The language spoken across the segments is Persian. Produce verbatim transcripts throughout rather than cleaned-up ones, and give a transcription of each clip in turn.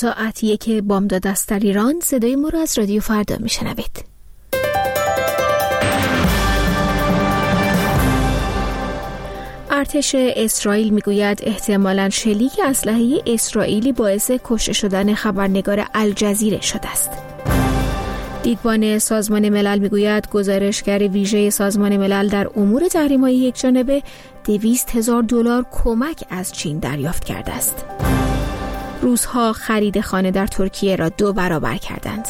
ساعت یک بامداد است در ایران. صدای ما را از رادیو فردا میشنوید. ارتش اسرائیل میگوید احتمالاً شلیک اسلحه اسرائیلی باعث کشته شدن خبرنگار الجزیره شده است. دیدبان سازمان ملل میگوید گزارشگر ویژه سازمان ملل در امور تحریم‌های یکجانبه دویست هزار دلار کمک از چین دریافت کرده است. روس‌ها خرید خانه در ترکیه را دو برابر کردند.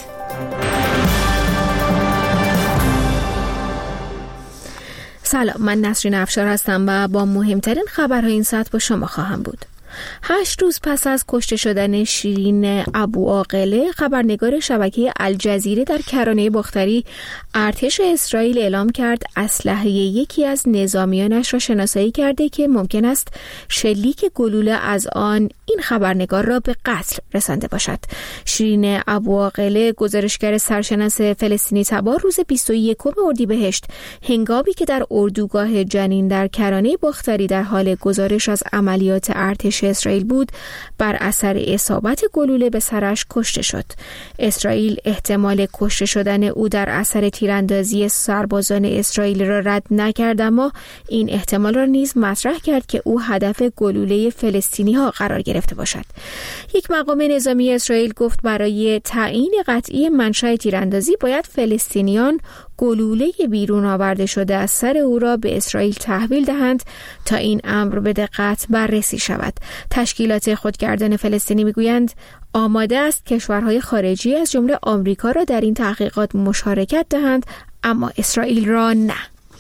سلام، من نسرین افشار هستم و با مهمترین خبرهای این ساعت با شما خواهم بود. هشت روز پس از کشته شدن شیرین ابوعاقله، خبرنگار شبکه الجزیره در کرانه باختری، ارتش اسرائیل اعلام کرد اسلحه یکی از نظامیانش را شناسایی کرده که ممکن است شلیک گلوله از آن این خبرنگار را به قتل رسانده باشد. شیرین ابوعاقله، گزارشگر سرشناس فلسطینی تبار، روز بیست و یکم اردیبهشت هنگامی که در اردوگاه جنین در کرانه باختری در حال گزارش از عملیات ارتش اسرائیل بود، بر اثر اصابت گلوله به سرش کشته شد. اسرائیل احتمال کشته شدن او در اثر تیراندازی سربازان اسرائیل را رد نکرد، اما این احتمال را نیز مطرح کرد که او هدف گلوله فلسطینی ها قرار گرفته باشد. یک مقام نظامی اسرائیل گفت برای تعیین قطعی منشأ تیراندازی باید فلسطینیان گلوله بیرون آورده شده از سر او را به اسرائیل تحویل دهند تا این امر به دقت بررسی شود. تشکیلات خودگردان فلسطینی میگویند آماده است کشورهای خارجی از جمله آمریکا را در این تحقیقات مشارکت دهند، اما اسرائیل را نه.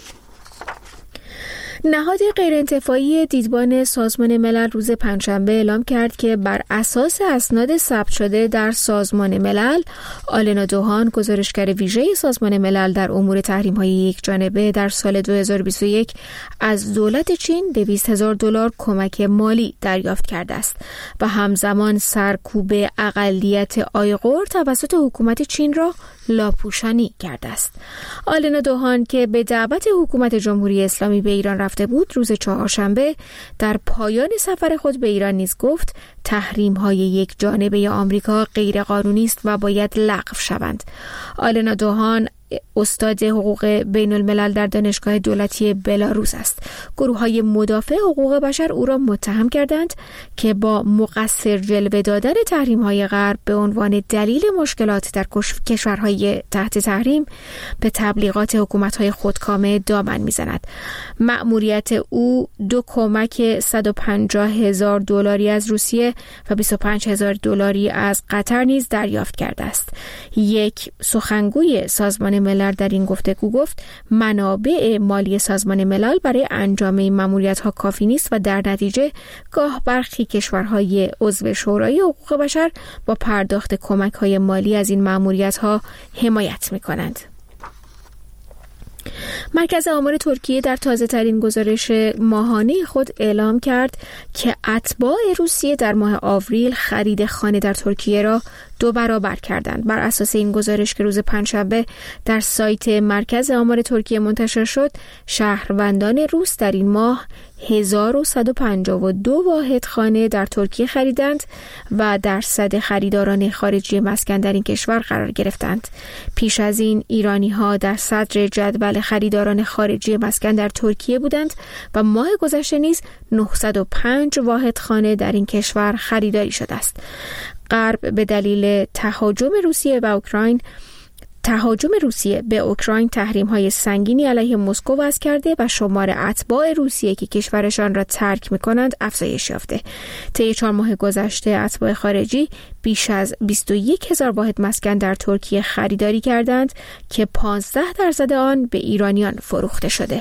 نهاد غیرانتفاعی دیدبان سازمان ملل روز پنجشنبه اعلام کرد که بر اساس اسناد ثبت شده در سازمان ملل، آلنا دوهان، گزارشگر ویژه سازمان ملل در امور تحریم‌های یکجانبه، در سال دو هزار و بیست و یک از دولت چین دویست هزار دلار کمک مالی دریافت کرده است و همزمان سرکوب اقلیت آیغور توسط حکومت چین را لاپوشانی کرده است. آلنا دوهان که به دعوت حکومت جمهوری اسلامی به ایران رفته بود، روز چهارشنبه در پایان سفر خود به ایران نیز گفت تحریم‌های یک جانبه آمریکا غیرقانونی است و باید لغو شوند. آلنا دوهان استاد حقوق بین الملل در دانشگاه دولتی بلاروس است. گروه‌های مدافع حقوق بشر او را متهم کردند که با مقصر جلوه دادن تحریم‌های غرب به عنوان دلیل مشکلات در کشورهای تحت تحریم به تبلیغات حکومت‌های خودکامه دامن می‌زند. مأموریت او دو کمک صد و پنجاه هزار دلاری از روسیه و بیست و پنج هزار دلاری از قطر نیز دریافت کرده است. یک سخنگوی سازمان ملل در این گفتگو گفت منابع مالی سازمان ملل برای انجام این ماموریت‌ها کافی نیست و در نتیجه گاه برخی کشورهای عضو شورای حقوق بشر با پرداخت کمک‌های مالی از این ماموریت‌ها حمایت می‌کنند. مرکز آمار ترکیه در تازه ترین گزارش ماهانه خود اعلام کرد که اتباع روسیه در ماه آوریل خرید خانه در ترکیه را دو برابر کردند. بر اساس این گزارش که روز پنجشنبه در سایت مرکز آمار ترکیه منتشر شد، شهروندان روس در این ماه هزار و صد و پنجاه و دو واحد خانه در ترکیه خریدند و درصد خریداران خارجی مسکن در این کشور قرار گرفتند. پیش از این ایرانی ها در صدر جدول خریداران خارجی مسکن در ترکیه بودند و ماه گذشته نیز نهصد و پنج واحد خانه در این کشور خریداری شده است. غرب به دلیل تهاجم روسیه و اوکراین تهاجم روسیه به اوکراین تحریم‌های سنگینی علیه مسکو وضع کرده و شمار اتباع روسیه که کشورشان را ترک می‌کنند افزایش یافته. طی چهار ماه گذشته اتباع خارجی بیش از بیست و یک هزار واحد مسکن در ترکیه خریداری کردند که پانزده درصد آن به ایرانیان فروخته شده.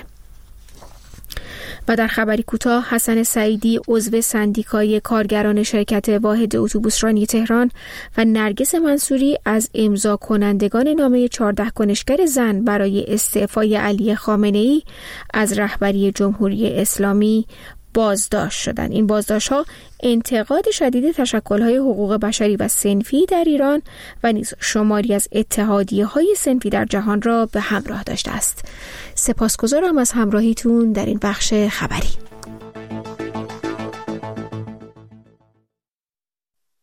و در خبری کوتاه، حسن سعیدی عضو سندیکای کارگران شرکت واحد اتوبوسرانی تهران و نرگس منصوری از امضا کنندگان نامه چهارده کنشگر زن برای استعفای علی خامنه‌ای از رهبری جمهوری اسلامی بازداشت شدند. این بازداشت‌ها انتقاد شدید تشکل‌های حقوق بشری و صنفی در ایران و نیز شماری از اتحادیه‌های صنفی در جهان را به همراه داشته است. سپاسگزارم از همراهیتون در این بخش خبری.